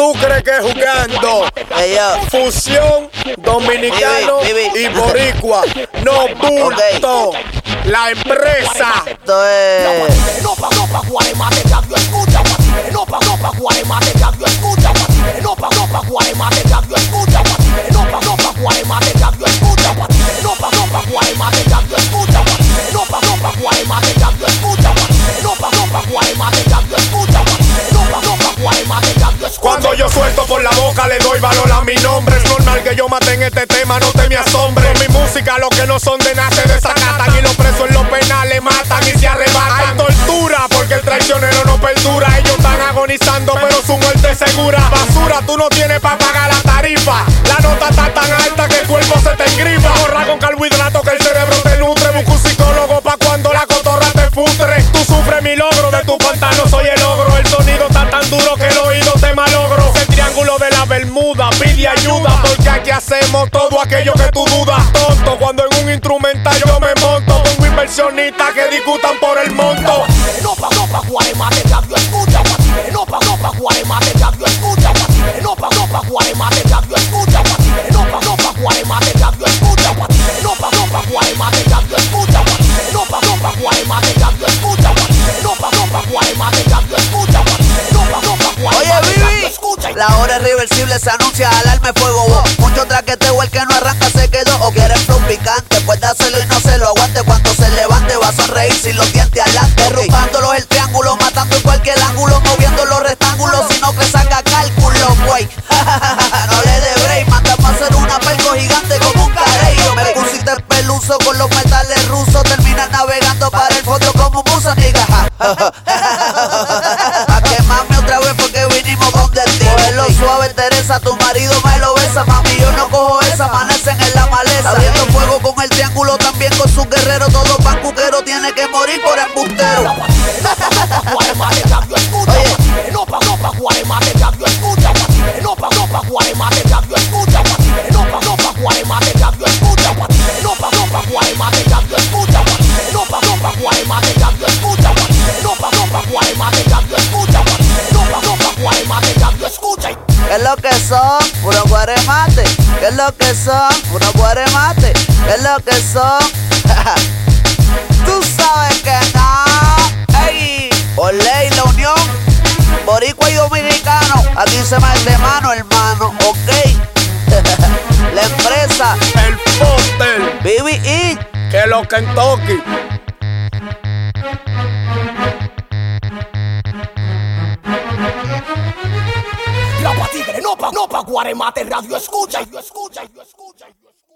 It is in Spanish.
tú crees que jugando? Fusión dominicano y boricua. No bulto. La empresa. Esto es... No pa' Guaremate, radio escucha. No pa' Guaremate, radio escucha. No pa' Guaremate, radio escucha. No pa' Guaremate, radio escucha. No pa' Guaremate, radio escucha. No pa' Guaremate, radio escucha. No pa' Guaremate, radio escucha. No pa' Guaremate, radio escucha. Cuando yo suelto por la boca le doy valor a mi nombre. Es normal que yo mate en este tema, no te me asombre. Con mi música los que no son de nada se desacatan. Y los presos en los penales matan y se arrebatan. Hay tortura porque el traicionero no perdura. Ellos están agonizando pero su muerte es segura. Basura, tú no tienes pa' pagar la tarifa. La nota está tan alta que el cuerpo se te engripa. Borra con carbohidratos que el cerebro te nutre. Busca un psicólogo pa' cuando la cotorra te futre. Tú sufres mi logro, de tu pantano soy el ogro. El sonido está tan duro que el oído te malogro. El triángulo de la Bermuda pide ayuda, porque aquí hacemos todo aquello que tú dudas. Tonto, cuando en un instrumental yo me monto. Pongo inversionistas que discutan por el monto. No pa' Guaremate, radio escucha. No pa' Guaremate, radio escucha. No pa' Guaremate, radio escucha. No pa' Guaremate, radio escucha. No pa' Guaremate, radio escucha. No pa' Guaremate, radio escucha. No pa' Guaremate, radio escucha. Oye, Vivi, la hora es reversible, se anuncia alarma de fuego. Mucho traqueteo, el que no arranca se quedó. O quiere flow picante, pues dáselo y no se lo aguante. Cuando se levante va a sonreír sin los dientes adelante. Derrumbándolos el triángulo, matando en cualquier ángulo. Moviendo los rectángulos, sino que saca cálculo, güey. No le dé break, mandamos a hacer una perco gigante como un carey. Me pusiste el peluso con los metales rusos. Terminas navegando para el fondo como un buzo, nigga. A quemarme otra vez porque vinimos donde ti. Cógelo suave, Teresa, tu marido me lo besa. Mami, yo no cojo esa, amanecen en la maleza. Abriendo fuego con el triángulo, también con sus guerreros. Todo pancuquero tiene que morir por embustero. Guaremate, radio escucha. No pa' Guaremate, radio escucha. No pa' Guaremate, radio escucha. No pa' Guaremate, radio escucha. No pa' Guaremate, radio escucha. No pa' Guaremate, radio escucha. No pa' Guaremate, radio escucha. No pa' Guaremate, radio escucha. ¿Qué es lo que son? Puro guaremate. ¿Qué es lo que son? Puro guaremate. ¿Qué es lo que son? Tú sabes que no. Ey, por ley la unión, boricua y dominicano. Aquí se mete mano, hermano, ok. La empresa, El póster, Vivi Inc. que los Kentucky. La patigre, no pa' Guaremate, radio escucha.